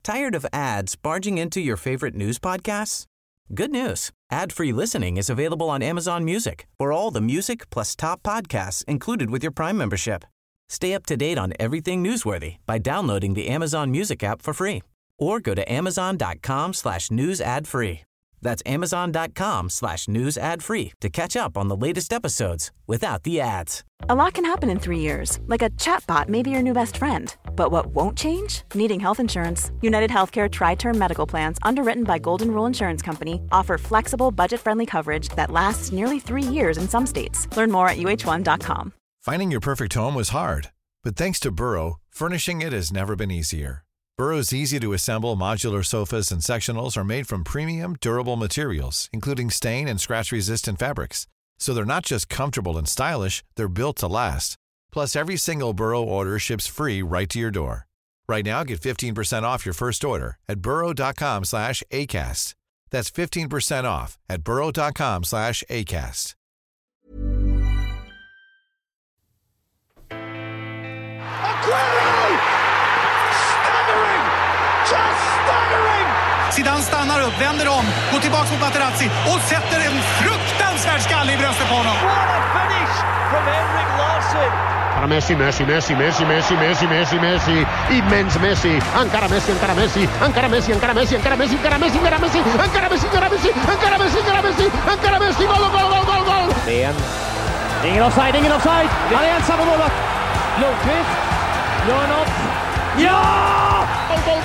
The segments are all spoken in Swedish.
Tired of ads barging into your favorite news podcasts? Good news. Ad-free listening is available on Amazon Music for all the music plus top podcasts included with your Prime membership. Stay up to date on everything newsworthy by downloading the Amazon Music app for free or go to amazon.com/news ad free. That's amazon.com/news ad free to catch up on the latest episodes without the ads. A lot can happen in 3 years, like a chatbot may be your new best friend. But what won't change? Needing health insurance. United Healthcare Tri-Term Medical Plans, underwritten by Golden Rule Insurance Company, offer flexible, budget-friendly coverage that lasts nearly 3 years in some states. Learn more at uh1.com. Finding your perfect home was hard, but thanks to Burrow, furnishing it has never been easier. Burrow's easy-to-assemble modular sofas and sectionals are made from premium, durable materials, including stain and scratch-resistant fabrics. So they're not just comfortable and stylish, they're built to last. Plus, every single Burrow order ships free right to your door. Right now, get 15% off your first order at burrow.com/ACAST. That's 15% off at burrow.com/ACAST. Zidane stannar upp, vänder om, går tillbaka mot Materazzi och sätter en fruktansvärd skalle i bröstet på honom. What a finish from Henrik Larsson. Messi. Immens Messi. Ancora Messi. Gol. Ingen offside. Han är ensam på målet. Lundqvist. Gör något. Ja! Gol.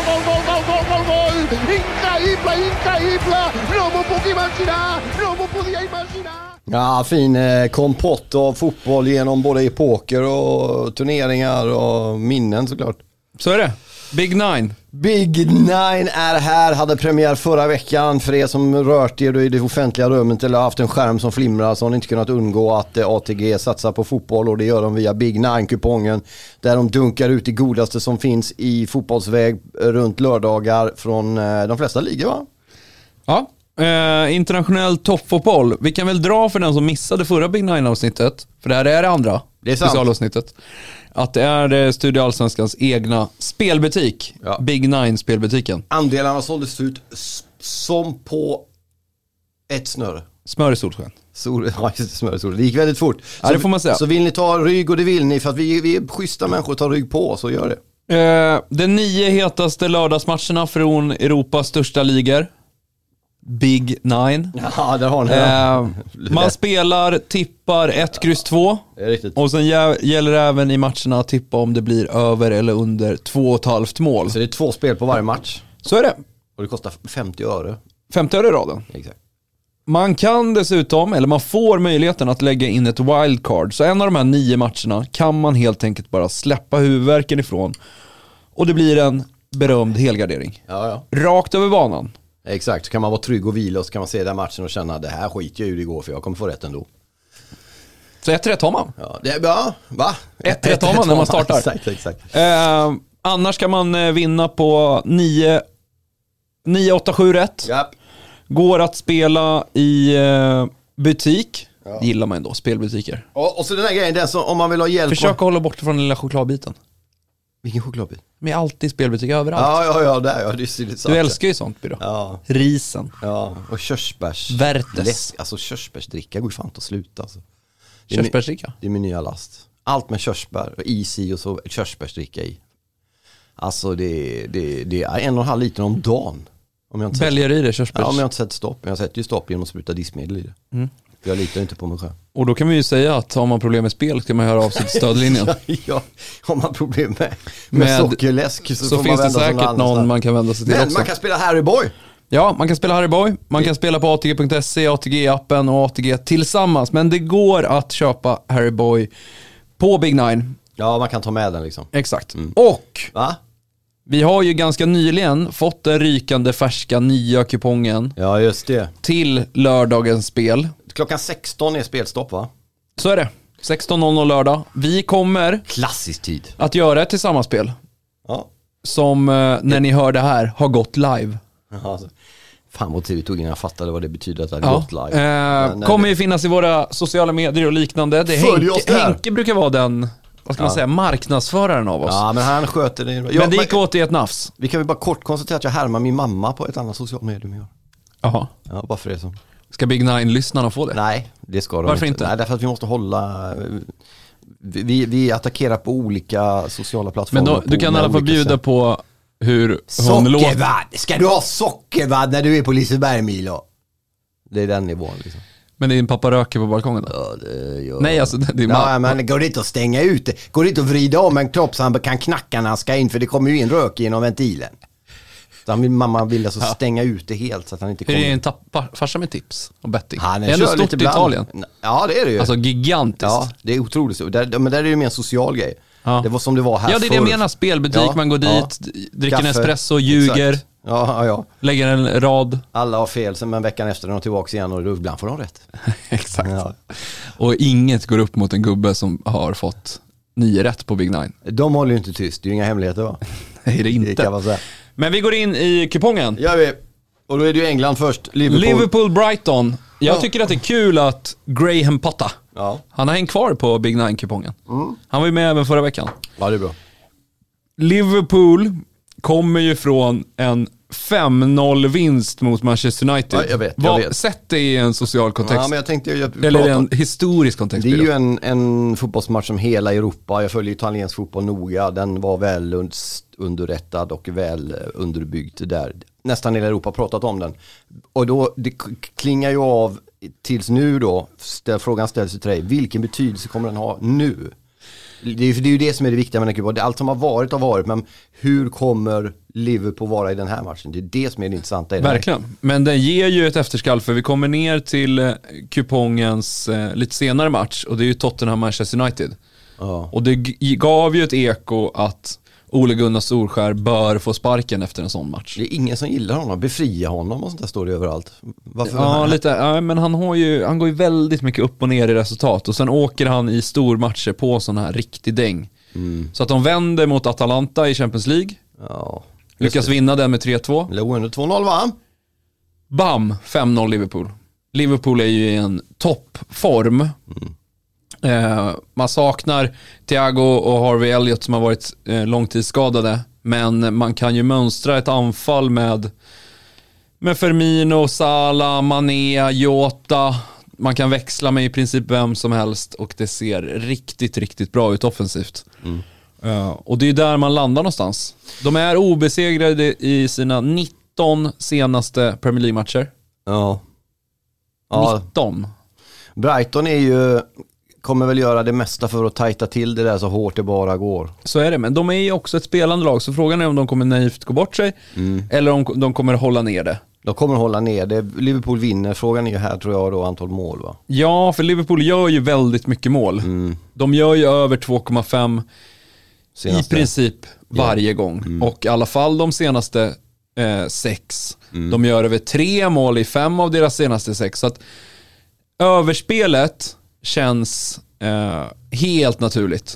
Increíble. No me podía imaginar. Ja, fin kompott av fotboll genom både epoker och turneringar och minnen såklart. Så är det. Big Nine. Big Nine är här, hade premiär förra veckan. För er som rört er i det offentliga rummet eller haft en skärm som flimrar så har ni inte kunnat undgå att ATG satsar på fotboll, och det gör de via Big Nine-kupongen där de dunkar ut det godaste som finns i fotbollsväg runt lördagar från de flesta ligor, va? Ja, internationell toppfotboll. Vi kan väl dra för den som missade förra Big Nine-avsnittet, för det här är det andra specialavsnittet, att det är Studio Allsvenskans egna spelbutik, ja. Big Nine-spelbutiken. Andelarna såldes ut som på ett snöre. Smör i solsken. Smör i solsken. Det gick väldigt fort. Ja, det får man säga. Så vill ni ta rygg, och det vill ni, för att vi är schyssta människor, ta rygg på, så gör det. De 9 hetaste lördagsmatcherna från Europas största ligor. Big Nine. Ja, där har ni man spelar, tippar 1-2. Det är riktigt. Och sen gäller det även i matcherna att tippa om det blir över eller under 2,5 mål. Så det är 2 spel på varje match. Så är det. Och det kostar 50 öre. 50 öre i raden. Exakt. Man kan dessutom, eller man får möjligheten att lägga in ett wildcard. Så en av de här 9 matcherna kan man helt enkelt bara släppa huvudvärken ifrån. Och det blir en berömd helgardering. Ja. Rakt över banan. Exakt, så kan man vara trygg och vila, och så kan man se den matchen och känna det här skiter jag ur igår, för jag kommer få rätt ändå. Så 1-1 har man. Ja, va? 1-1 har man när man startar. Exakt. Annars kan man vinna på 9-8-7 rätt. Japp. Går att spela i butik. Ja. Det gillar man ändå, spelbutiker. Och så den här grejen, den som, om man vill ha hjälp. Försök att hålla bort från den lilla chokladbiten. Vilken chokladbit? Men alltid spelbutik överallt. Ja, där. Det är sant. Du älskar ju sånt, Byrå. Ja. Risen. Ja, och körsbärs. Värtes. Alltså körsbärsdricka går ju fan att sluta. Alltså. Körsbärsdricka? Det är min nya last. Allt med körsbär, is i och så körsbärsdricka i. Alltså det är 1,5 liter om dagen. Väljer i det körsbärs? Ja, om jag inte sett stopp. Jag sätter ju stopp genom att spruta diskmedel i det. Mm. Jag litar inte på mig själv. Och då kan vi ju säga att har man problem med spel ska man höra av sig till stödlinjen. Ja, har man problem med sockerläsk så finns det säkert någon man kan vända sig till. Men också. Man kan spela Harry Boy. Ja, man kan spela Harry Boy. Man kan spela på ATG.se, ATG-appen och ATG tillsammans. Men det går att köpa Harry Boy på Big Nine. Ja, man kan ta med den liksom. Exakt. Och va? Vi har ju ganska nyligen fått den rykande färska nya kupongen. Ja, just det. Till lördagens spel. Klockan 16 är spelstopp, va? Så är det. 16.00 lördag. Vi kommer klassisk tid att göra ett tillsammanspel. Ja. Som när ni hör det här har gått live. Alltså. Fan vad tid vi tog innan jag fattade vad det betyder att det har gått live. Kommer ju finnas i våra sociala medier och liknande. Följ oss där. Henke brukar vara den vad ska man säga, marknadsföraren av oss. Ja, men han sköter det. Men det gick åt i ett nafs. Vi kan väl bara kort konstatera att jag härmar min mamma på ett annat socialt medium i år. Jaha. Ja, bara för det som. Ska Big Nine-lyssnarna få det? Nej, det ska de Varför inte? Nej, därför att vi måste hålla... Vi attackerar på olika sociala plattformar. Men då, du kan i alla fall bjuda på hur hon låter. Sockervadd! Ska du ha sockervadd när du är på Liseberg-Milo? Det är den nivån liksom. Men din pappa röker på balkongen då? Ja, det gör... Nej, alltså det är ja, men går det inte att stänga ut det? Går det inte att vrida om en kropp så han kan knacka när han ska in? För det kommer ju in rök genom ventilen. Så mamma vill alltså stänga ut det helt så att han inte kommer. Är det en farsa med tips och betting? Han är ändå stort i Italien. Ja, det är det ju. Alltså gigantiskt. Ja, det är otroligt. Men där är det ju mer en social grej. Ja. Det var som det var här. Ja, det är det jag menar. Spelbutik, man går dit, dricker en espresso, ljuger. Exakt. Ja. Lägger en rad. Alla har fel, men veckan efter är de tillbaka igen och ibland får de rätt. Exakt. Ja. Och inget går upp mot en gubbe som har fått 9 rätt på Big Nine. De håller ju inte tyst, det är ju inga hemligheter va? Nej, det är inte. Det kan man säga. Men vi går in i kupongen. Ja, vi. Och då är det ju England först. Liverpool-Brighton. Jag tycker att det är kul att Graham Potter, han har hängt kvar på Big Nine-kupongen. Han var ju med även förra veckan. Ja, det är bra. Liverpool kommer ju från en 5-0-vinst mot Manchester United. Ja, jag vet. Sätt det i en social kontext. Ja, men jag tänkte, eller en historisk kontext. Det är ju en fotbollsmatch som hela Europa. Jag följer italiensk fotboll noga. Den var väl underrättad och väl underbyggd där. Nästan hela Europa har pratat om den. Och då, det klingar ju av tills nu då. Frågan ställs till dig. Vilken betydelse kommer den ha nu? Det är ju det som är det viktiga med den kuppen. Allt som har varit, men hur kommer Liverpool vara i den här matchen? Det är det som är det intressanta i den. Verkligen, men den ger ju ett efterskall för vi kommer ner till kupongens lite senare match och det är ju Tottenham-Manchester United. Och det gav ju ett eko att Ole Gunnar Solskjær bör få sparken efter en sån match. Det är ingen som gillar honom, befria honom och sånt där står det överallt. Varför? Ja, lite, ja, men han går ju väldigt mycket upp och ner i resultat och sen åker han i stormatcher på sån här riktig däng. Så att de vänder mot Atalanta i Champions League. Ja. Lyckas vinna den med 3-2. Låg under 2-0 va? Bam, 5-0 Liverpool. Liverpool är ju i en toppform. Man saknar Thiago och Harvey Elliott som har varit långtidsskadade, men man kan ju mönstra ett anfall med Firmino, Salah, Mané, Jota. Man kan växla med i princip vem som helst och det ser riktigt, riktigt bra ut offensivt. Och det är där man landar någonstans. De är obesegrade i sina 19 senaste Premier League-matcher. Ja. 19. Brighton kommer väl göra det mesta för att tajta till det där så hårt det bara går. Så är det, men de är ju också ett spelande lag, så frågan är om de kommer naivt gå bort sig eller om de kommer hålla ner det. De kommer hålla ner det. Liverpool vinner. Frågan är ju här tror jag då antal mål va? Ja, för Liverpool gör ju väldigt mycket mål. De gör ju över 2,5 i princip varje gång. Och i alla fall de senaste 6. De gör över 3 mål i 5 av deras senaste 6. Så att överspelet känns helt naturligt.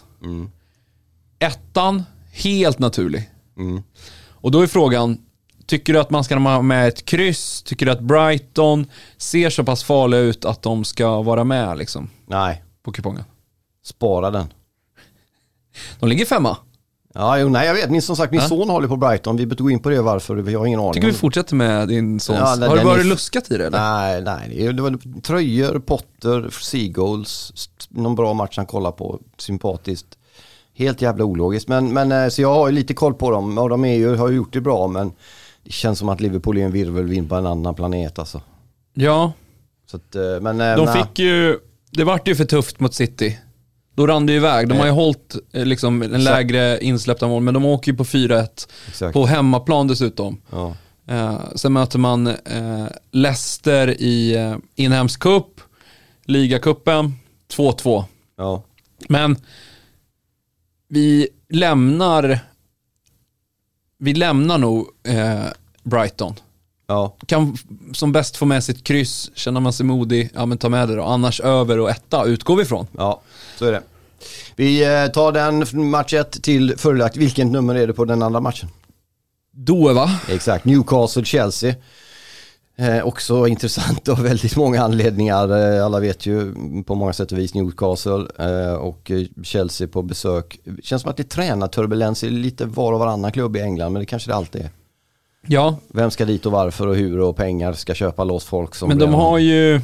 Ettan, helt naturlig. Och då är frågan, tycker du att man ska ha med ett kryss? Tycker du att Brighton ser så pass farliga ut att de ska vara med liksom? Nej. På kupongen? Spara den. De ligger 5. Ja, jag vet. Min son håller på Brighton. Vi behöver gå in på det varför. Vi har ingen aning. Tycker vi fortsätter med din sons. Har du varit luskat i det eller? Nej. Det var tröjor, Potter, Seagulls. Någon bra match han kollar på. Sympatiskt. Helt jävla ologiskt. Men så jag har ju lite koll på dem. Och de har ju gjort det bra. Men det känns som att Liverpool är en virvelvind på en annan planet alltså. Ja. Så att, fick ju... Det vart ju för tufft mot City. Då rann det iväg. De har ju hållit liksom en lägre insläppta mål, men de åker ju på 4-1 på hemmaplan dessutom. Ja. Sen möter man Leicester i inhemsk cup, ligacupen 2-2. Ja. Men vi lämnar nog Brighton. Ja. Kan som bäst få med sitt kryss. Känner man sig modig, ja men ta med det då. Annars över och 1 utgår vi ifrån. Ja, så är det. Vi tar den match 1 till förelagt. Vilken nummer är det på den andra matchen? Då va? Exakt, Newcastle-Chelsea. Också intressant av väldigt många anledningar. Alla vet ju på många sätt och vis Newcastle och Chelsea på besök. Det känns som att det är tränarturbulens i lite var och varannan klubb i England, men det kanske det alltid är. Ja. Vem ska dit och varför och hur och pengar ska köpa loss folk som... Men de har ju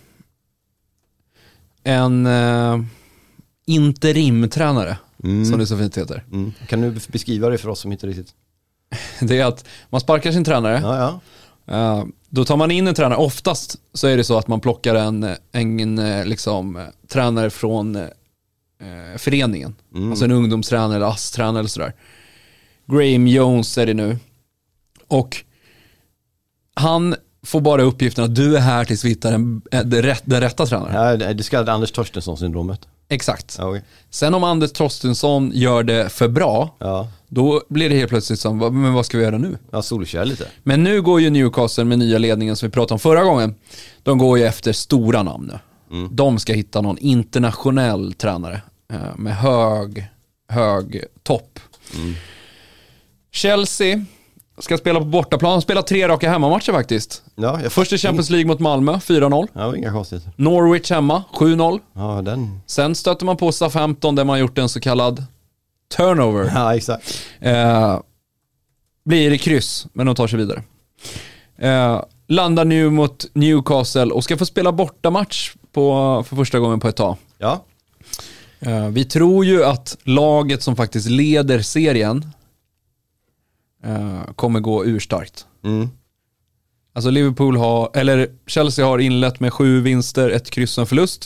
en interimtränare som det så fint heter. Kan du beskriva det för oss som inte riktigt... Det är att man sparkar sin tränare. Ja. Då tar man in en tränare. Oftast så är det så att man plockar en liksom, tränare från föreningen. Alltså en ungdomstränare eller ASS-tränare eller sådär. Graham Jones är det nu. Och han får bara uppgiften att du är här tills vi hittar den rätta tränaren. Ja, det ska Anders Torstensson-syndromet. Exakt. Okay. Sen om Anders Torstensson gör det för bra, då blir det helt plötsligt som, men vad ska vi göra nu? Ja, solkär lite. Men nu går ju Newcastle med nya ledningen som vi pratade om förra gången. De går ju efter stora namn nu. De ska hitta någon internationell tränare med hög topp. Chelsea ska spela på bortaplan. Spela 3 raka hemmamatcher faktiskt. Ja, först i Champions League mot Malmö, 4-0. Ja, inga konstigt. Norwich hemma, 7-0. Ja, den. Sen stöter man på Southampton där man gjort en så kallad turnover. Ja, exakt. Blir det kryss, men de tar sig vidare. Landar nu mot Newcastle och ska få spela bortamatch för första gången på ett tag. Ja. Vi tror ju att laget som faktiskt leder serien kommer gå urstarkt. Alltså Chelsea har inlett med 7 vinster, 1 kryss och en förlust.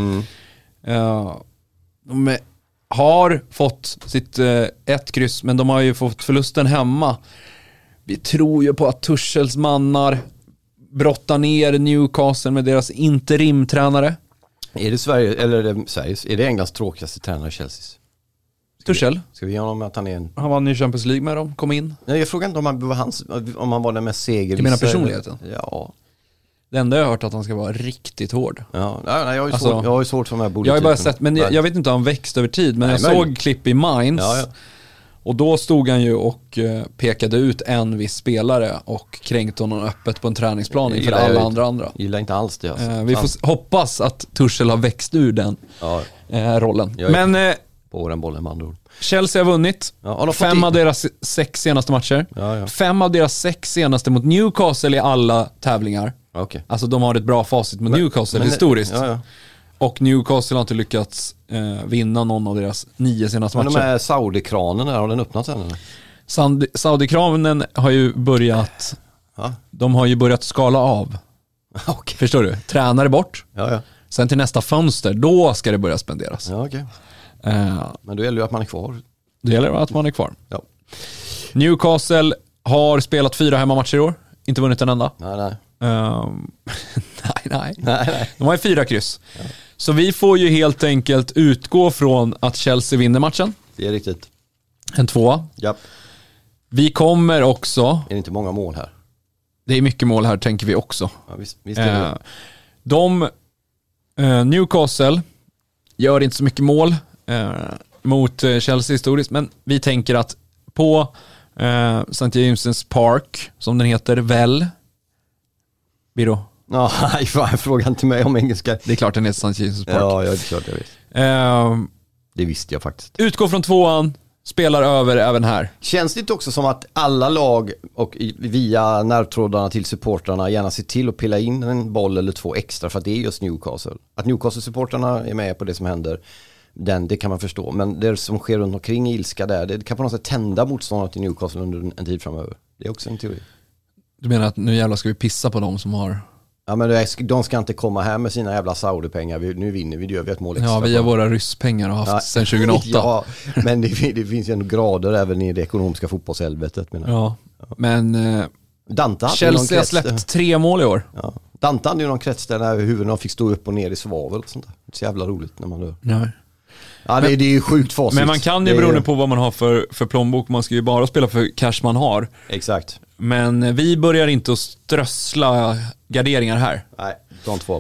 De har fått sitt 1 kryss, men de har ju fått förlusten hemma. Vi tror ju på att Tuchels mannar brottar ner Newcastle med deras interimtränare. Är det Sverige, eller är det Englands tråkigaste tränare, Chelsea? Tuchel? Ska vi ge honom att han är en... Han vann i Champions League med dem, kom in. Nej, jag frågar inte om han var den mest segervissa. Du menar personligheten? Ja. Det enda jag har hört att han ska vara riktigt hård. Ja, nej, jag har ju svårt för de här bolagen. Jag har bara sett, men jag vet inte om han växt över tid, men jag såg klipp i Mainz. Ja. Och då stod han ju och pekade ut en viss spelare och kränkte honom öppet på en träningsplan inför alla andra. Gillar inte alls det. Alltså. Vi får hoppas att Tuchel har växt ur den rollen. Men på den bollen med andra ord. Chelsea har vunnit 5 av deras 6 senaste matcher. 5 av deras 6 senaste mot Newcastle i alla tävlingar. Okay. Alltså de har ett bra facit mot Newcastle historiskt. Och Newcastle har inte lyckats vinna någon av deras 9 senaste matcher. Men de här Saudi-kranen, har den öppnat än? Saudi-kranen har ju börjat... De har ju börjat skala av. Okay. Förstår du? Tränare bort. Ja. Sen till nästa fönster, då ska det börja spenderas. Ja, okej. Men då gäller det att man är kvar. Det gäller att man är kvar. Ja. Newcastle har spelat 4 hemmamatcher i år. Inte vunnit en enda. Nej. Nej. De har ju 4 kryss. Ja. Så vi får ju helt enkelt utgå från att Chelsea vinner matchen. Det är riktigt. En 2. Ja. Vi kommer också... Är det inte många mål här? Det är mycket mål här, tänker vi också. Ja, visst är det. Newcastle gör inte så mycket mål mot Chelsea historiskt, men vi tänker att på St. James's Park, som den heter, väl Biro? Ja, fråga inte mig om engelska. Det är klart den heter St. James's Park. Ja, det är klart jag vet. Det visste jag faktiskt. Utgå från 2:an, spelar över även här. Känns det inte också som att alla lag och via nervtrådarna till supportrarna gärna ser till att pilla in en boll eller 2 extra för att det är just Newcastle? Att Newcastle-supportrarna är med på det som händer, det kan man förstå. Men det som sker runt omkring ilska där, det kan på något sätt tända motståndet till Newcastle under en tid framöver. Det är också en teori. Du menar att nu jävlar ska vi pissa på dem som har... Ja, men de ska inte komma här med sina jävla Saudi-pengar. Nu vinner vi, det gör vi ett mål extra. Ja, via våra rysspengar har haft sedan 2008. Ja, men det finns ju ändå grader även i det ekonomiska fotbollshelvetet. Ja, men Chelsea har släppt 3 mål i år. Ja. Dante hade ju någon krets där huvudena fick stå upp och ner i svavel och sånt där. Det är så jävla roligt när man dör. Nej. Ja, det är ju sjukt facit. Men man kan ju beroende på vad man har för plånbok. Man ska ju bara spela för cash man har. Exakt. Men vi börjar inte att strössla garderingar här. Nej, ta inte vara på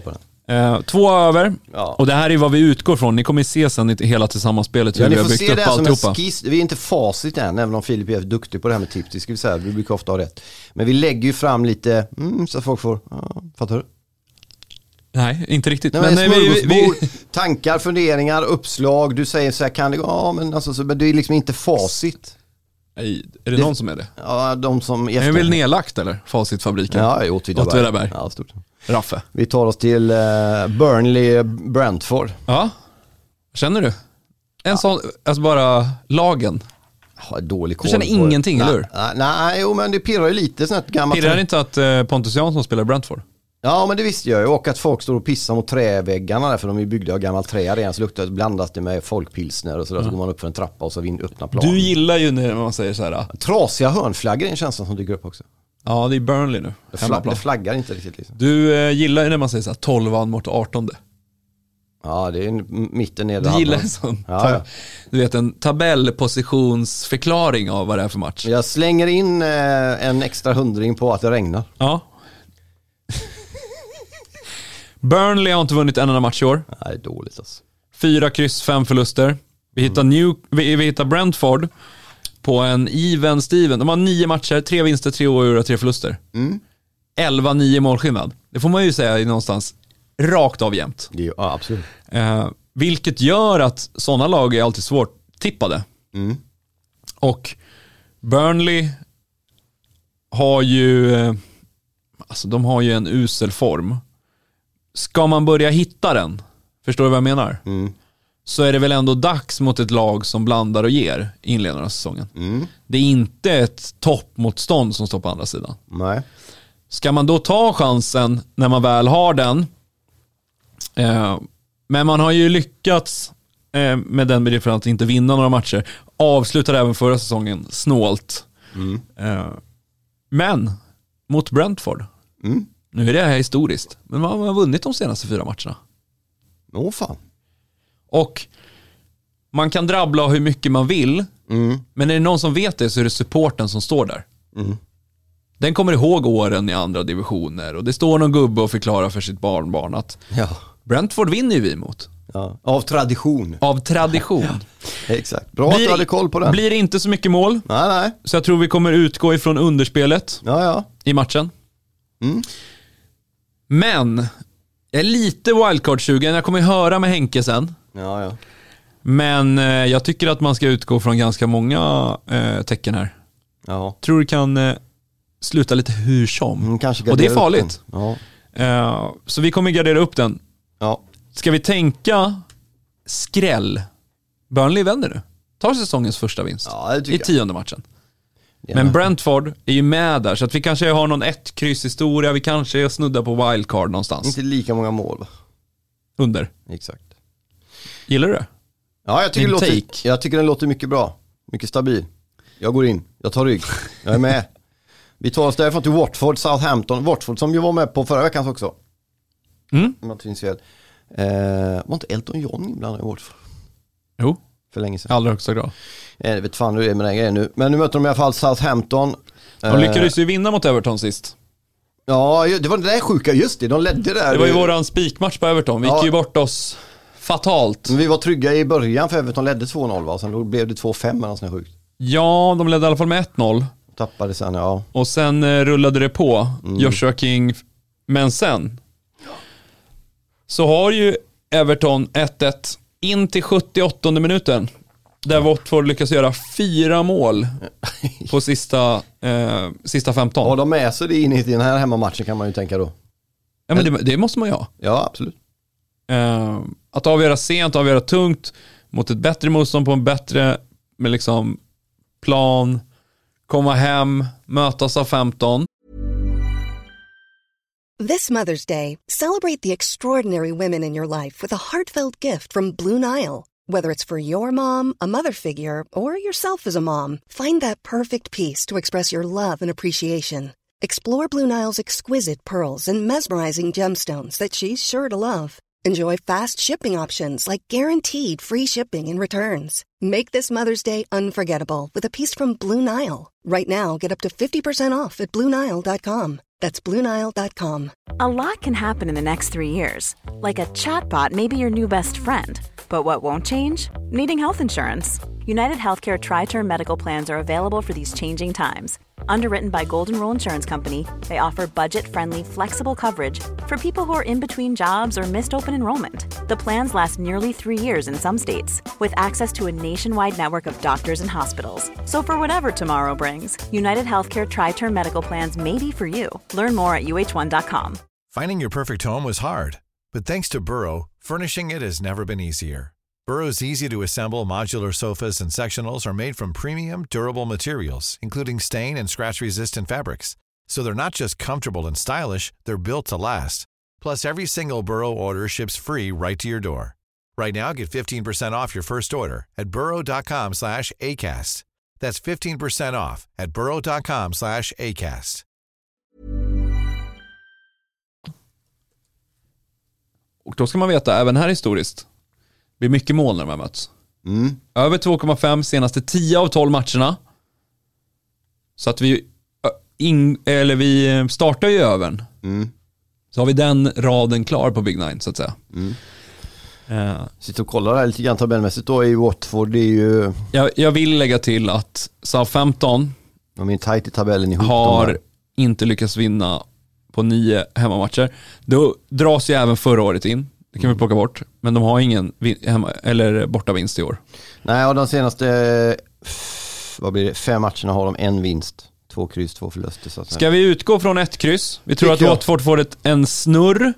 2 över. Ja. Och det här är vad vi utgår från. Ni kommer se sen hela tillsammans-spelet hur vi har byggt upp alltihopa. Vi är inte facit än, även om Filip är duktig på det här med tips. Det ska vi säga, vi brukar ofta ha rätt. Men vi lägger ju fram lite, så att folk får, fattar du? Nej, inte riktigt. Nej, men tankar, funderingar, uppslag. Du säger så här, kan det men alltså, men det är liksom inte facit. Nej, är det någon som är det? Ja, de som är väl nedlagt eller? Facitfabriken. Ja, Åtvidaberg. Ja, stort. Raffe. Vi tar oss till Burnley Brentford. Ja. Känner du? Sån, alltså bara lagen. Ja, dålig koll. Du känner ingenting, eller hur? Nej, men det pirrar ju lite sånt gammalt. Pirrar det inte att Pontus Jansson spelar Brentford? Ja, men det visste jag ju. Och att folk står och pissar mot träväggarna där, för de är byggda av gammalt trä. Redan så luktar blandas det med folkpilsner och så där. Så går man upp för en trappa och så öppnar plan. Du gillar ju när man säger så här. Trasiga hörnflaggor är en känsla som dyker upp också. Ja, det är Burnley nu. Det flaggar inte riktigt liksom. Du gillar ju när man säger så här 12 mot 18. Ja, det är mitten nere. Du gillar en sån. Ja. Du vet, en tabellpositionsförklaring av vad det är för match. Jag slänger in en extra 100 på att det regnar. Ja. Burnley har inte vunnit en enda match i år. Nej, det är dåligt alltså. 4 kryss, 5 förluster. Vi hittar Brentford på en even Steven. De har 9 matcher, 3 vinster, 3 oavgjorda, 3 förluster. 11-9 målskillnad. Det får man ju säga någonstans rakt av jämnt. Ja, absolut. Vilket gör att sådana lag är alltid svårt tippade. Och Burnley har ju alltså de har ju en usel form. Ska man börja hitta den, förstår du vad jag menar? Så är det väl ändå dags mot ett lag som blandar och ger inledningen av säsongen. Det är inte ett toppmotstånd som står på andra sidan. Nej. Ska man då ta chansen när man väl har den? Men man har ju lyckats med den bedriften att inte vinna några matcher. Avslutade även förra säsongen snålt. Men mot Brentford. Nu är det här historiskt. Men man har vunnit de senaste 4 matcherna. Fan. Och man kan drabbla hur mycket man vill. Men är det någon som vet det så är det supporten som står där. Den kommer ihåg åren i andra divisioner. Och det står någon gubbe och förklarar för sitt barnbarn att Brentford vinner ju vi mot. Ja. Av tradition. Av tradition. Exakt. Bra att du hade koll på den. Blir det inte så mycket mål. Nej. Så jag tror vi kommer utgå ifrån underspelet i matchen. Men jag är lite wildcard-sugen. Jag kommer höra med Henke sen. Ja. Men jag tycker att man ska utgå från ganska många tecken här. Ja. Tror du kan sluta lite hur som. Och det är farligt. Så vi kommer gardera upp den. Ja. Ska vi tänka skräll? Burnley vänder nu. Tar säsongens första vinst i 10:e matchen. Men Brentford är ju med där. Så att vi kanske har någon 1-kryss-historia. Vi kanske är snudda på wildcard någonstans. Inte lika många mål va? Under. Exakt. Gillar du det? Ja, jag tycker den låter mycket bra. Mycket stabil. Jag går in. Jag tar rygg. Jag är med. Vi tar oss därifrån till Watford, Southampton. Watford som ju var med på förra veckans också. Om jag inte minns fel. Var inte Elton John inblandad i Watford? Jo. För länge sedan. Allra högsta grad. Jag vet fan hur det är med den grejen nu. Men nu möter de i alla fall Southampton. De lyckades ju vinna mot Everton sist. Ja, det var det där sjuka. Just det, de ledde där. Det var ju våran spikmatch på Everton. Vi gick ju bort oss fatalt. Men vi var trygga i början för Everton ledde 2-0 va? Sen då blev det 2-5 eller något sånt sjukt. Ja, de ledde i alla fall med 1-0. Tappade sen, ja. Och sen rullade det på. Joshua King. Men sen så har ju Everton 1-1 in till 78:e minuten. Där Watford lyckas göra 4 mål på sista 15. Ja, de är så det in i den här hemmamatchen kan man ju tänka då. Ja, men det måste man ju ha. Ja, absolut. Att avgöra sent, avgöra tungt mot ett bättre motstånd på en bättre med liksom plan, komma hem, mötas av 15. This Mother's Day, celebrate the extraordinary women in your life with a heartfelt gift from Blue Nile. Whether it's for your mom, a mother figure, or yourself as a mom, find that perfect piece to express your love and appreciation. Explore Blue Nile's exquisite pearls and mesmerizing gemstones that she's sure to love. Enjoy fast shipping options like guaranteed free shipping and returns. Make this Mother's Day unforgettable with a piece from Blue Nile. Right now, get up to 50% off at BlueNile.com. That's BlueNile.com. A lot can happen in the next 3 years. Like a chatbot may be your new best friend. But what won't change? Needing health insurance. United Healthcare Tri-Term Medical Plans are available for these changing times. Underwritten by Golden Rule Insurance Company, they offer budget-friendly, flexible coverage for people who are in between jobs or missed open enrollment. The plans last nearly 3 years in some states, with access to a nationwide network of doctors and hospitals. So for whatever tomorrow brings, United Healthcare Tri-Term Medical Plans may be for you. Learn more at uh1.com. Finding your perfect home was hard, but thanks to Burrow, furnishing it has never been easier. Burrow's easy-to-assemble modular sofas and sectionals are made from premium, durable materials, including stain and scratch-resistant fabrics. So they're not just comfortable and stylish, they're built to last. Plus, every single Burrow order ships free right to your door. Right now, get 15% off your first order at burrow.com/ACAST. That's 15% off at burrow.com/ACAST. Och då ska man veta, även här historiskt, det blir mycket mål när de har möts. Över 2,5 senaste 10 av 12 matcherna. Så att vi startar ju övern. Så har vi den raden klar på Big Nine, så att säga. Sitter och kollar här lite grann tabellmässigt då i Watford. Det är ju... Jag vill lägga till att Southampton de är tajt i tabellen ihop, har inte lyckats vinna på 9 hemmamatcher. Då dras ju även förra året in. Det kan vi plocka bort. Men de har ingen bortavinst i år. Nej, och de senaste 5 matcherna har de en vinst. 2 kryss, 2 förluster. Så att ska vi utgå från 1 kryss? Vi tror att Watford får en snurr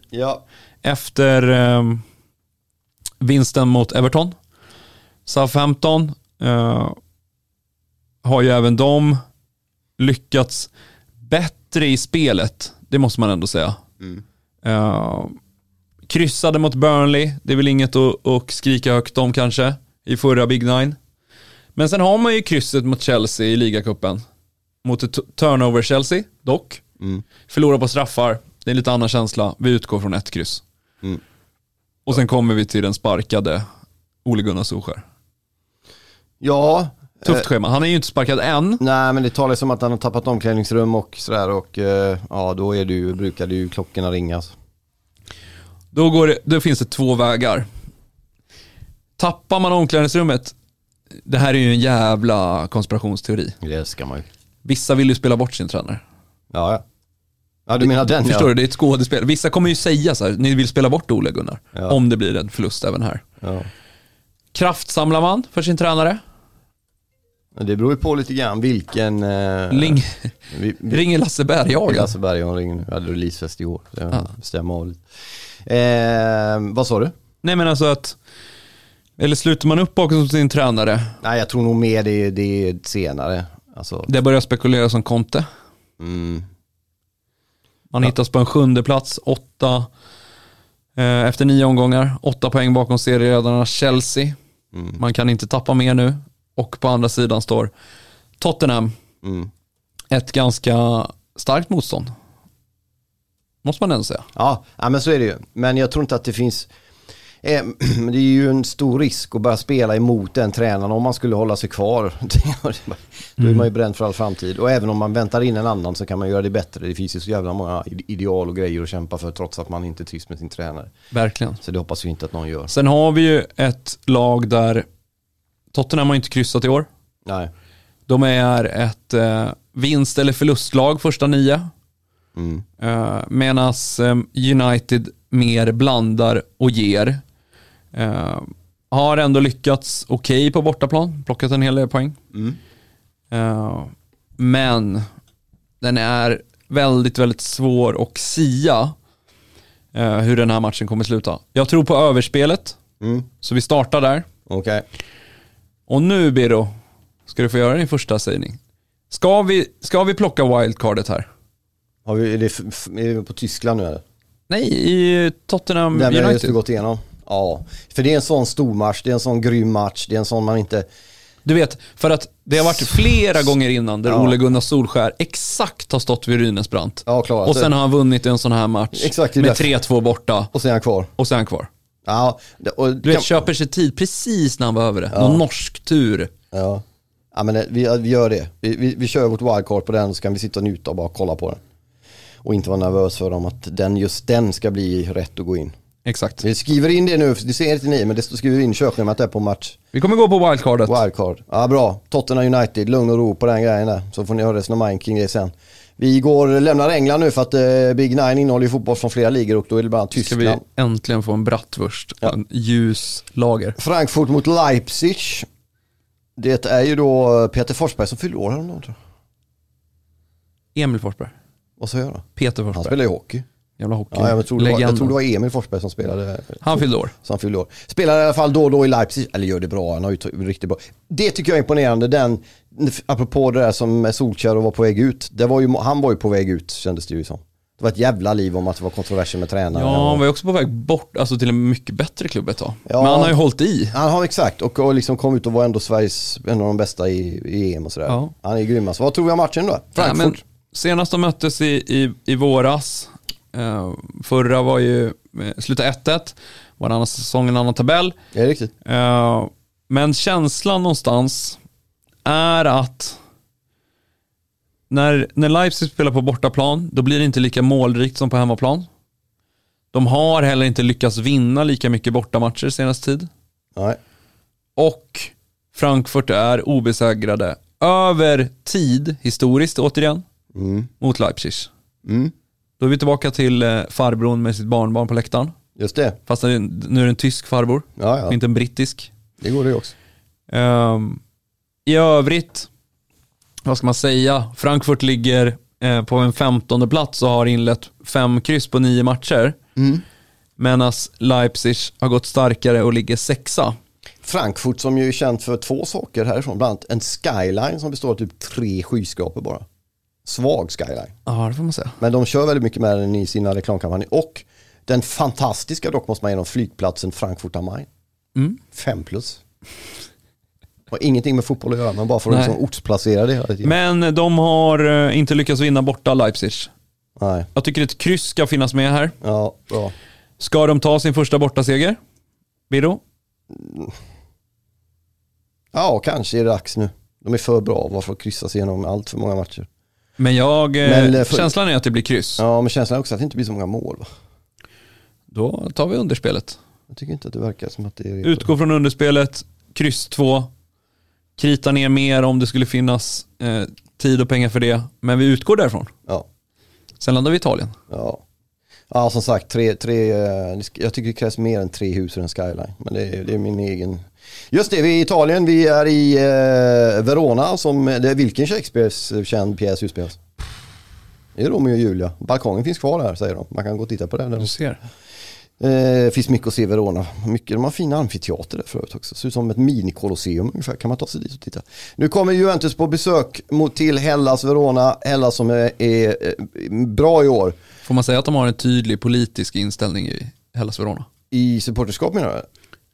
efter vinsten mot Everton. Southampton har ju även de lyckats bättre i spelet. Det måste man ändå säga. Kryssade mot Burnley. Det är väl inget att skrika högt om kanske i förra Big Nine. Men sen har man ju krysset mot Chelsea i ligacupen. Mot ett turnover Chelsea dock. Förlorar på straffar. Det är lite annan känsla. Vi utgår från 1 kryss. Och sen kommer vi till den sparkade Ole Gunnar Solskjær. Ja. Tufft schema. Han är ju inte sparkad än. Nej, men det talas om att han har tappat omklädningsrum och sådär. Och då brukar det ju klockorna ringas. Då finns det 2 vägar. Tappar man omklädningsrummet, det här är ju en jävla konspirationsteori. Det ska man ju. Vissa vill ju spela bort sin tränare. Ja, du menar den? Förstår du, det är ett skådespel. Vissa kommer ju säga så här, ni vill spela bort Ole Gunnar. Om det blir en förlust även här. Kraftsamlar man för sin tränare? Det beror ju på lite grann vilken... ringer Lasse Berghagen. Lasse Berghagen ringer nu. Jag hade releasefest i år. Stämmer av lite. Vad sa du? Nej, men alltså att... Eller slutar man upp bakom sin tränare? Nej, jag tror nog mer det är senare. Alltså... Det börjar spekulera som Conte. Man hittas på en 7:e plats. 8 efter 9 omgångar. 8 poäng bakom serieredarna Chelsea. Man kan inte tappa mer nu. Och på andra sidan står Tottenham. Ett ganska starkt motstånd. Måste man ändå säga. Ja, men så är det ju. Men jag tror inte att det finns... Men det är ju en stor risk att börja spela emot den tränaren om man skulle hålla sig kvar. Då är man ju bränd för all framtid. Och även om man väntar in en annan så kan man göra det bättre. Det finns ju så jävla många ideal och grejer att kämpa för trots att man inte trivs med sin tränare. Verkligen. Så det hoppas vi inte att någon gör. Sen har vi ju ett lag där Tottenham har inte kryssat i år. Nej. De är ett vinst- eller förlustlag första 9. Medan United mer blandar och ger. Har ändå lyckats okej på bortaplan. Plockat en hel del poäng. Men den är väldigt, väldigt svår att sia hur den här matchen kommer sluta. Jag tror på överspelet. Så vi startar där. Okej. Och nu, Biro, ska du få göra din första sägning. Ska vi plocka wildcardet här? Är det på Tyskland nu eller? Nej, i Tottenham United. Den har just gått igenom. Ja, för det är en sån stor match, det är en sån grym match, det är en sån man inte... Du vet, för att det har varit flera gånger innan där Ole Gunnar Solskjær exakt har stått vid Rynäsbrant. Ja, klart. Och sen har han vunnit en sån här match exakt, med 3-2 borta. Och sen är han kvar. Ja, du vet, köper sig tid precis när han behöver det. Någon norsk tur. Ja, men vi gör det. Vi kör vårt wildcard på den så kan vi sitta och njuta och bara kolla på den. och inte vara nervös för dem att just den ska bli rätt att gå in. Exakt. Vi skriver in det nu, det ser inte ni, men det skriver in körschemat där på match. Vi kommer gå på wildcardet. Wildcard. Ja, bra. Tottenham United, lugn och ro på den grejen där. Så får ni ha resonemang kring det sen. Vi lämnar England nu för att Big Nine innehåller ju fotboll från flera ligor och då är det bara Tyskland. Ska vi äntligen få en bratwurst, en ljus lager. Frankfurt mot Leipzig. Det är ju då Peter Forsberg som fyller år häromdagen, tror jag. Emil Forsberg. Vad säger jag då? Peter Forsberg. Han spelar ju hockey. Jävla hockey. Ja, jag tror det var Emil Forsberg som spelade. Han fyllde år. Så han fyllde år. Spelar i alla fall då i Leipzig. Eller gör det bra, han har ju riktigt bra. Det tycker jag är imponerande. Apropå det där som Solskjaer var på väg ut. Han var ju på väg ut, kändes det ju som. Det var ett jävla liv om att det var kontroverser med tränare. Ja, han var ju också på väg bort, alltså till en mycket bättre klubb ett tag. Ja, men han har ju hållit i. Han har exakt, och liksom kom ut och var ändå Sveriges en av de bästa i EM och sådär. Ja. Han är grymmast. Vad tror vi om matchen då? Frankfurt? Senast de möttes i våras, förra var ju sluta 1-1, var en annan säsong, en annan tabell. Det är riktigt. Men känslan någonstans är att när Leipzig spelar på bortaplan, då blir det inte lika målrikt som på hemmaplan. De har heller inte lyckats vinna lika mycket bortamatcher senaste tid. Nej. Och Frankfurt är obesegrade över tid, historiskt återigen, mot Leipzig. Då är vi tillbaka till farbrorn med sitt barnbarn på läktaren. Just det. Fast nu är det en tysk farbror, inte en brittisk. Det går det också. I övrigt, vad ska man säga? Frankfurt ligger på en 15:e plats och har inlett 5 kryss på 9 matcher. Medan Leipzig har gått starkare och ligger 6:a. Frankfurt som ju är känt för 2 saker härifrån. Bland annat en skyline som består av typ 3 skyskrapor bara. Svag skyline. Ja, det får man säga. Men de kör väldigt mycket med den i sina reklamkampanjer. Och den fantastiska, dock måste man genom flygplatsen Frankfurt am Main. 5+. Har ingenting med fotboll att göra, men bara för att liksom ortsplacera det. Men de har inte lyckats vinna borta Leipzig. Nej. Jag tycker ett kryss ska finnas med här. Ja, bra. Ska de ta sin första bortaseger? Birro? Ja, kanske är det dags nu. De är för bra varför att kryssa sig igenom allt för många matcher. Men känslan är att det blir kryss. Ja, men känslan är också att det inte blir så många mål, va? Då tar vi underspelet. Jag tycker inte att det verkar som att det är... Utgå från underspelet, kryss 2. Krita ner mer om det skulle finnas tid och pengar för det. Men vi utgår därifrån. Ja. Sen landar vi i Italien. Ja, som sagt, jag tycker det krävs mer än 3 hus och en skyline. Men det är min egen... Just det, vi är i Italien. Vi är i Verona, det är vilken Shakespeares känd pjäs utspelas. Det är Romeo och Julia. Balkongen finns kvar här, säger de. Man kan gå och titta på den. Du ser. Finns mycket att se i Verona. De har fina amfiteater där förut också. Ser ut som ett mini-kolosseum ungefär. Kan man ta sig dit och titta. Nu kommer Juventus på besök till Hellas Verona. Hellas som är bra i år. Får man säga att de har en tydlig politisk inställning i Hellas Verona? I supporterskap menar du?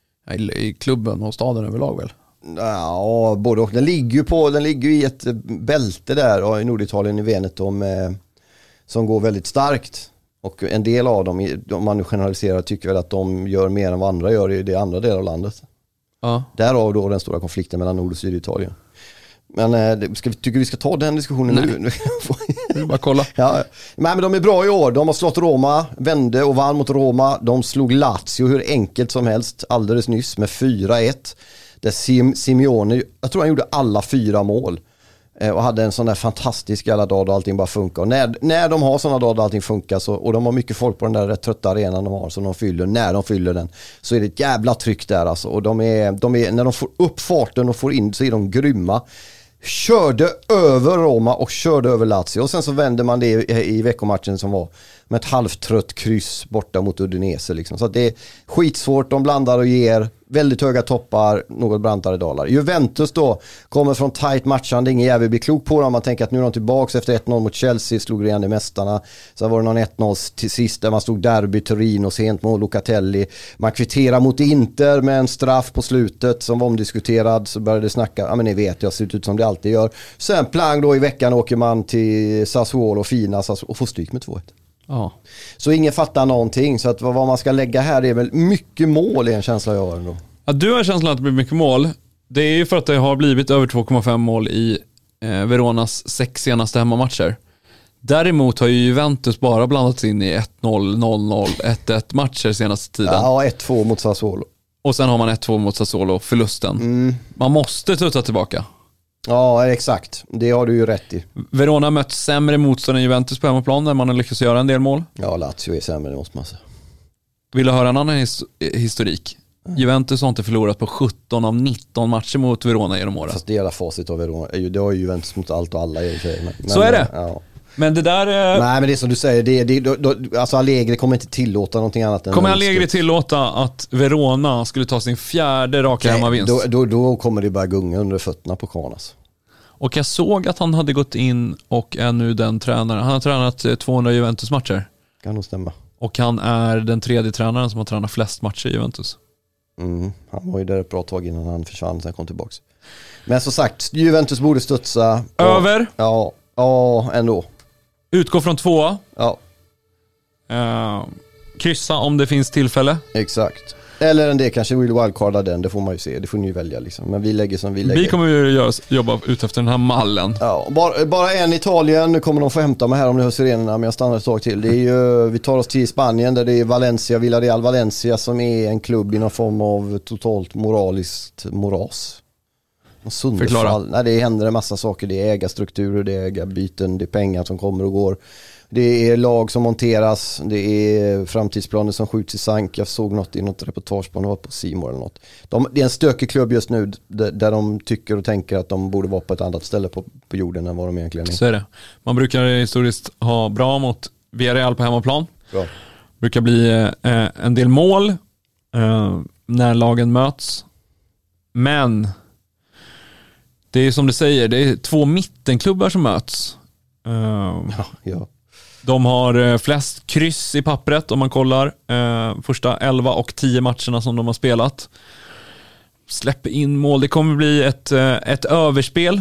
I klubben och staden överlag väl? Ja, både och. Den ligger ju i ett bälte där i Norditalien i Veneto som går väldigt starkt. Och en del av dem, om man nu generaliserar, tycker väl att de gör mer än vad andra gör i det andra delar av landet. Ja. Därav då den stora konflikten mellan Nord- och Syditalien. Men tycker vi ska ta den diskussionen nu? Vi vill bara kolla. Ja. Men de är bra i år. De har slått Roma, vände och vann mot Roma. De slog Lazio hur enkelt som helst alldeles nyss med 4-1. Där Simeone, jag tror han gjorde alla 4 mål. Och hade en sån där fantastisk jävla dag då allting bara funkar. Och när de har såna dagar då allting funkar och de har mycket folk på den där rätt trötta arenan de har som de fyller, när de fyller den så är det ett jävla tryck där alltså. Och de är när de får upp farten och får in så är de grymma. Körde över Roma och körde över Lazio och sen så vände man det i veckomatchen som var med ett halvtrött kryss borta mot Udinese liksom. Så att det är skitsvårt, de blandar och ger väldigt höga toppar, något brantare dalar. Juventus då kommer från tight matchande, ingen jävel blir klok på dem. Man tänker att nu är de tillbaka efter 1-0 mot Chelsea, slog redan i mästarna. Så var det någon 1-0 till sist där man stod derby, Torino, sent mål, Locatelli. Man kvitterar mot Inter med en straff på slutet som var omdiskuterad, så började det snacka, ja men ni vet, jag ser ut som det alltid gör. Sen plang då i veckan åker man till Sassuolo och fina och får stryk med 2-1. Ja. Så ingen fattar någonting, så att vad man ska lägga här är väl mycket mål, är en känsla jag har ändå. Ja, du har känslan att det blir mycket mål. Det är ju för att det har blivit över 2,5 mål i Veronas 6 senaste hemmamatcher. Däremot har ju Juventus bara blandats in i 1-0, 0-0, 1-1 matcher senaste tiden. Ja, 1-2 mot Sassuolo. Och sen har man 1-2 mot Sassuolo, förlusten. Man måste ta tillbaka. Ja, exakt. Det har du ju rätt i. Verona mött sämre motstånd än Juventus på hemmaplan när man har lyckats göra en del mål. Ja, Lazio är sämre, det måste man säga. Vill du höra en annan historik? Juventus har inte förlorat på 17 av 19 matcher mot Verona genom åren. Fast det är hela facit av Verona. Det har ju Juventus mot allt och alla i och för sig. Så är det. Ja. Men det där... Nej, men det är som du säger. Alltså Allegri kommer inte tillåta någonting annat än... Kommer Allegri tillåta att Verona skulle ta sin 4:e raka hemmavinst? Då kommer det bara gunga under fötterna på Kanas. Och jag såg att han hade gått in och är nu den tränaren. Han har tränat 200 Juventus-matcher. Kan nog stämma. Och han är den 3:e tränaren som har tränat flest matcher i Juventus. Han var ju där ett bra tag innan han försvann, sen kom tillbaka. Men som sagt, Juventus borde studsa. Över? Ja, ändå. Utgå från 2. Ja. Kryssa om det finns tillfälle. Exakt. Eller en del kanske vill wildcarda den, det får man ju se. Det får ni ju välja liksom. Men vi lägger som vi lägger. Vi kommer ju jobba ut efter den här mallen. Ja, bara en Italien. Nu kommer de få hämta mig här om ni hör sirenerna, men jag stannar ett tag till. Det är ju, vi tar oss till Spanien där det är Valencia, Villarreal Valencia, som är en klubb i någon form av totalt moraliskt moras. Förklara. Nej, det händer en massa saker. Det är ägarstrukturer, det är ägarbyten, det är pengar som kommer och går. Det är lag som monteras, det är framtidsplaner som skjuts i sank. Jag såg något i något reportage på C More eller något. Det är en stökig klubb just nu där de tycker och tänker att de borde vara på ett annat ställe på jorden än vad de egentligen är. Så är det. Man brukar historiskt ha bra mot Villarreal på hemmaplan. Bra. Brukar bli en del mål när lagen möts. Men det är som du säger, det är 2 mittenklubbar som möts. Ja. De har flest kryss i pappret om man kollar första 11 och 10 matcherna som de har spelat. Släpper in mål. Det kommer bli ett överspel.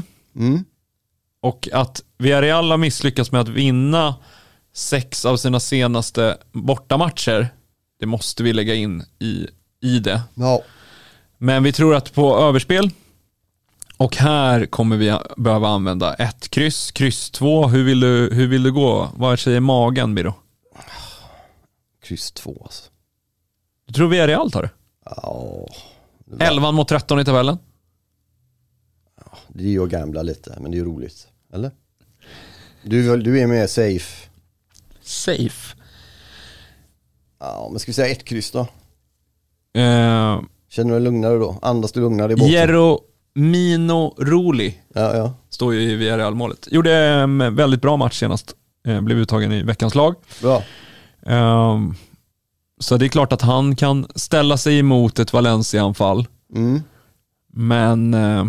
Och att Villarreal har misslyckats med att vinna 6 av sina senaste bortamatcher, det måste vi lägga in i det. Ja. Men vi tror att på överspel, och här kommer vi behöva använda 1 kryss, kryss 2. Hur vill du gå? Vad säger magen, Biro? Kryss 2 alltså. Du tror Villarreal tar det? Ja. 11 mot 13 i tabellen. Ja, det är ju att gambla lite, men det är ju roligt. Eller? Du är med safe. Safe? Ja, men ska vi säga 1 kryss då? Känner du dig lugnare då? Andas du lugnare i botten? Mino Roli står ju i Villarreal-målet. Gjorde en väldigt bra match senast. Blev uttagen i veckans lag. Bra. Så det är klart att han kan ställa sig emot ett Valencia-anfall. Men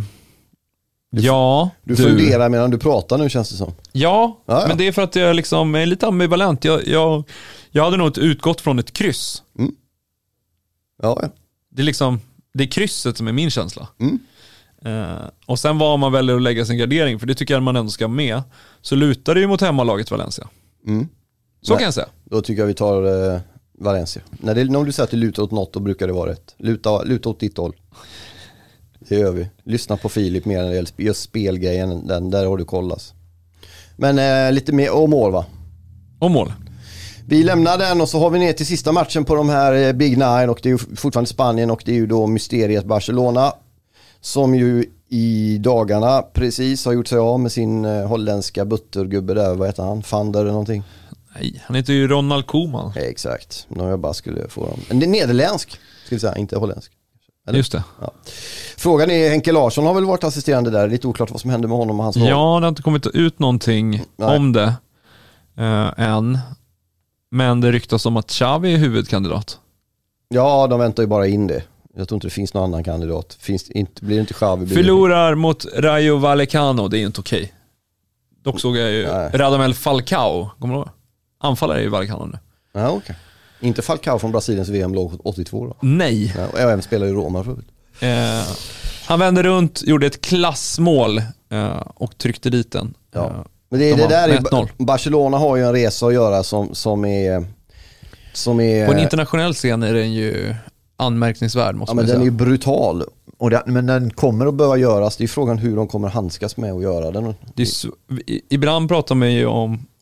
du funderar medan du pratar nu, känns det som. Ja. Men det är för att jag liksom är lite ambivalent. Jag hade nog utgått från ett kryss. Ja. Det är krysset som är min känsla. Och sen var man väljer att lägga sin gardering, för det tycker jag man ändå ska med, så lutar det ju mot hemmalaget Valencia. Så kan jag säga. Då tycker jag vi tar Valencia. När du säger att det lutar åt något, då brukar det vara rätt. Luta åt ditt håll. Det gör vi. Lyssna på Filip mer när det gäller just spelgrejen. Där har du kollat. Men lite mer om mål, va? Om mål. Vi lämnar den och så har vi ner till sista matchen på de här Big Nine, och det är ju fortfarande Spanien, och det är ju då mysteriet Barcelona, som ju i dagarna precis har gjort sig av med sin holländska buttergubbe där. Vad heter han? Fander eller någonting? Nej, han heter ju Ronald Koeman. Exakt. Nu jag bara skulle få dem. Men det är nederländsk, ska vi säga, inte holländsk. Eller? Just det. Ja. Frågan är, Henke Larsson har väl varit assisterande där. Lite oklart vad som hände med honom och hans roll. Ja, det har inte kommit ut någonting om det än. Men det ryktas om att Xavi är huvudkandidat. Ja, de väntar ju bara in det. Jag tror inte det finns någon annan kandidat. Blir det inte Xavi? Förlorar mot Rayo Vallecano, det är inte okej. Dock såg jag ju Radamel Falcao, kommer du ihåg? Anfallare i Vallecano nu. Ja, okej. Inte Falcao från Brasiliens VM-lag 82 då? Nej. Ja, och även spelar i Roma förut. Han vände runt, gjorde ett klassmål och tryckte dit den. Ja. Men det där är Barcelona har ju en resa att göra som är på en internationell scen är den ju anmärkningsvärd, måste man säga. Den är ju brutal. Men den kommer att behöva göras. Det är frågan hur de kommer handskas med att göra den. Ibland pratar man ju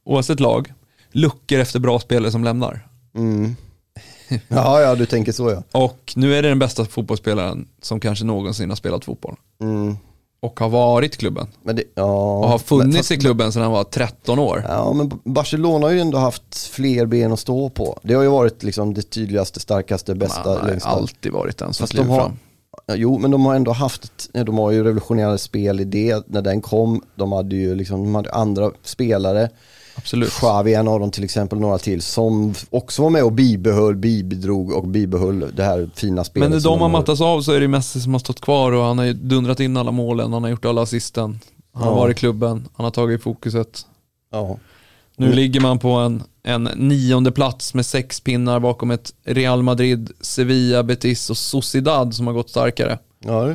oavsett lag, luckor efter bra spelare som lämnar. Ja, du tänker så, ja. Och nu är det den bästa fotbollsspelaren som kanske någonsin har spelat fotboll. Och har varit i klubben. Men och har funnits i klubben sedan han var 13 år. Ja, men Barcelona har ju ändå haft fler ben att stå på. Det har ju varit liksom det tydligaste, starkaste, bästa. Man har alltid varit den som kliver fram. Jo, men de har ändå de har ju revolutionerande spel i det. När den kom, de hade andra spelare. Absolut. Xavi, en av dem till exempel, några till som också var med och bibehöll det här fina spelet. Men när de har mattats av så är det Messi som har stått kvar och han har ju dundrat in alla målen, han har gjort alla assisten. Han har varit i klubben, han har tagit fokuset. Ja. Nu ligger man på en 9:e plats med 6 pinnar bakom ett Real Madrid, Sevilla, Betis och Sociedad som har gått starkare. Ja.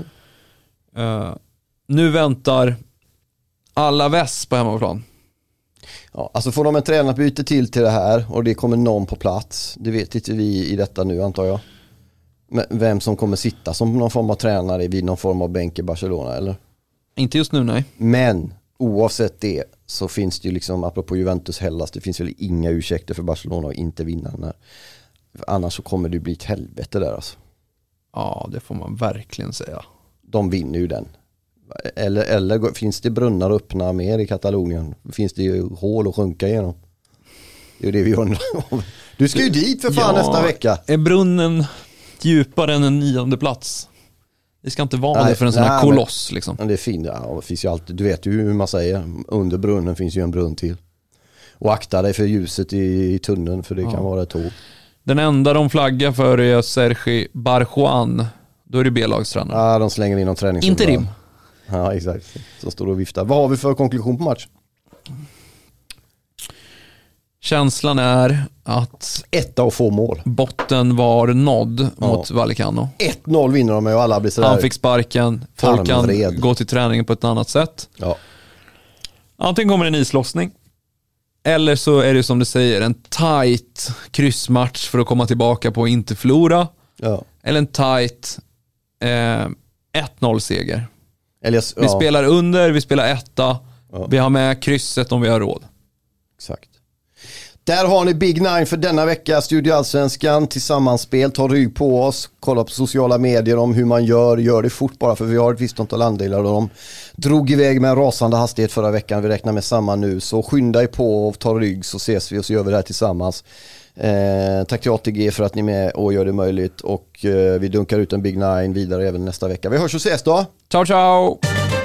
Nu väntar alla väs på hemmaplan. Ja, alltså får de en tränarbyte till det här och det kommer någon på plats. Det vet inte vi i detta nu, antar jag. Men vem som kommer sitta som någon form av tränare vid någon form av bänk i Barcelona, eller? Inte just nu, nej. Men oavsett det så finns det ju liksom, apropå Juventus Hellas, det finns väl inga ursäkter för Barcelona att inte vinna den här. Annars så kommer det bli ett helvete där alltså. Ja, det får man verkligen säga. De vinner ju den. Eller finns det brunnar öppna mer i Katalonien? Finns det ju hål att sjunka igenom? Det är det vi undrar. Du ska ju dit för fan nästa vecka. Är brunnen djupare än en 9:e plats? Det ska inte vara det för en sån här koloss liksom. Men det är fint, ja, det finns ju alltid, du vet ju hur man säger, under brunnen finns ju en brunn till. Och akta dig för ljuset i tunneln, för det kan vara ett tåg. Den enda de flaggar för är Sergi Barjuan. Då är det B-lagstränare. Ja, de slänger in någon träning. Interim. Ja, exakt. Så står och viftar. Vad har vi för konklusion på match? Känslan är att 1 och få mål. Botten var nådd mot Vallecano. 1-0 vinner de med och alla blir sådär. Han fick sparken. Folk kan gå till träningen på ett annat sätt. Ja. Antingen kommer en islossning. Eller så är det som du säger en tight kryssmatch för att komma tillbaka på och inte förlora. Ja. Eller en tight 1-0 seger. Eller, vi spelar under, vi spelar 1. Vi har med krysset om vi har råd. Exakt. Där har ni Big Nine för denna vecka. Studio Allsvenskan tillsammanspel. Ta rygg på oss. Kolla på sociala medier om hur man gör det fort bara, för vi har ett visst antal andelar och de drog iväg med en rasande hastighet förra veckan. Vi räknar med samma nu. Så skynda er på och ta rygg, så ses vi och så gör vi det här tillsammans. Tack till ATG för att ni är med och gör det möjligt. Och vi dunkar ut en Big Nine vidare även nästa vecka. Vi hörs och ses då. Ciao, ciao!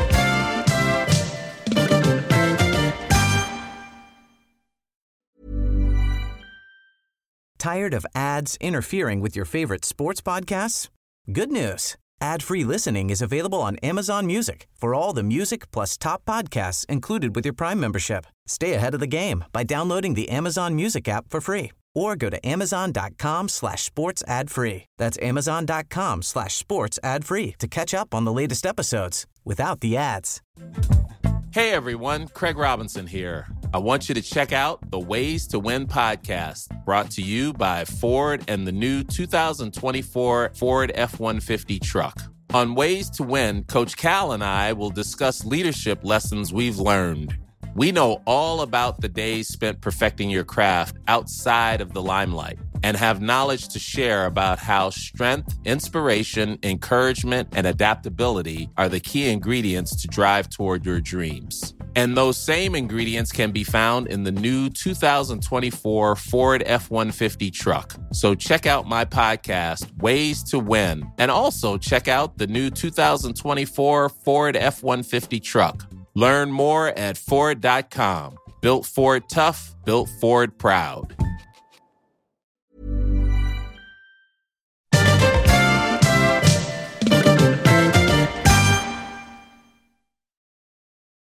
Tired of ads interfering with your favorite sports podcasts? Good news. Ad-free listening is available on Amazon Music for all the music plus top podcasts included with your Prime membership. Stay ahead of the game by downloading the Amazon Music app for free or go to amazon.com/sports ad free. That's amazon.com/sports ad free to catch up on the latest episodes without the ads. Hey everyone, Craig Robinson here. I want you to check out the Ways to Win podcast, brought to you by Ford and the new 2024 Ford F-150 truck. On Ways to Win, Coach Cal and I will discuss leadership lessons we've learned. We know all about the days spent perfecting your craft outside of the limelight and have knowledge to share about how strength, inspiration, encouragement, and adaptability are the key ingredients to drive toward your dreams. And those same ingredients can be found in the new 2024 Ford F-150 truck. So check out my podcast, Ways to Win, and also check out the new 2024 Ford F-150 truck. Learn more at Ford.com. Built Ford tough, built Ford proud.